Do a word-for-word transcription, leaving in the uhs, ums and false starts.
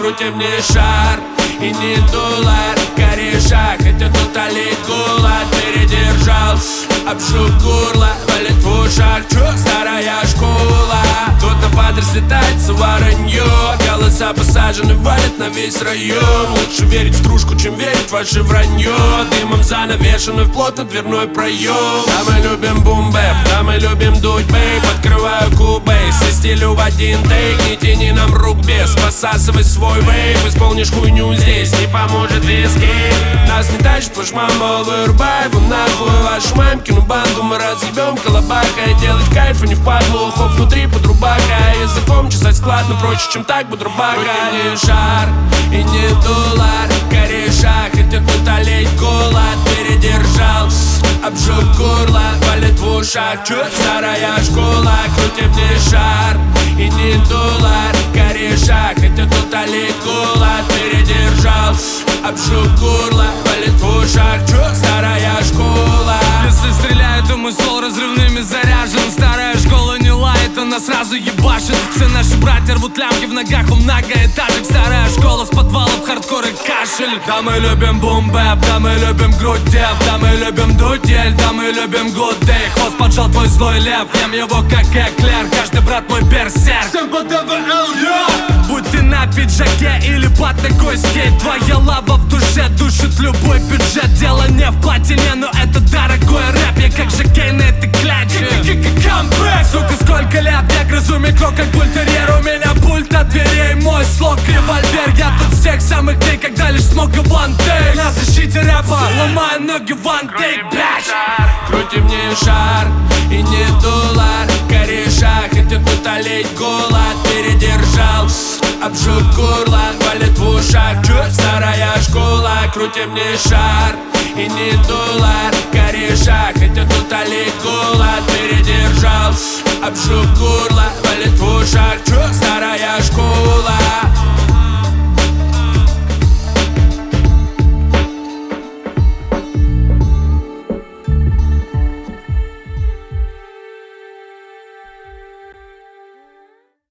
крути мне шар и не доллар, кореша, хотя тут олень голод передержал. Обжег горло, валит в ушах, чё, старая школа. Тут на падре слетается воронье, голоса посажены, валят на весь район. Лучше верить в стружку, чем верить в ваше вранье. Дымом занавешенный в плотно дверной проем. Да мы любим бум-бэп, да мы любим дуть бейп. Открываю кубейс и стилю в один тейк. Не тяни нам рук без, посасывай свой вейп. Исполнишь хуйню здесь, не поможет виски. Нас не тащит флешмамбол, вырубай его нахуй. Вашу мамкину банду мы разъебем колобака. И делать кайф, а не впадло, ухов внутри под рубака. Языком чесать складно, проще, чем так будрубака. Не шар и не доллар, кореша, хотя тут олень голод передержал. Обжег горло, валит в ушах, чё, старая школа. Крути мне шар и не доллар, кореша, хотя тут олень голод передержал. Обжег горло, валит в ушах, чё, старая школа. Если стреляет, то мой ствол разрывными заряжен. Старая школа не лает, она сразу ебашит. Все наши братья рвут лямки в ногах у многоэтажек. Старая школа с подвалов, хардкор и кашель. Да мы любим бум-бэп, да мы любим грудь дев, да мы любим дутель, да мы любим good day. Хвост поджал твой злой лев, ем его как эклер. Каждый брат мой берсерк. Всем по ДВЛ, yeah! Будь ты на пиджаке или под такой скейт, твоя лава в душе душит любой бюджет. Дело не в платине, но это дорогой рэп. Я как Жакей на этой кляче. Сука, сколько лет я грызу микро, как бультерьер. У меня пульт от дверей, мой слог револьвер. Я тут с тех самых дней, когда лишь смог и one take. На защите рэпа, ломаю ноги one take, блядь. Крути мне шар и не доллар, кореша, хотя тут олень голод передержал. Обжег горло, валит в ушах, чё, старая школа. Крути мне шар и не доллар, кореша, хотя тут олень голод передержал. Обжег горло, валит в ушах,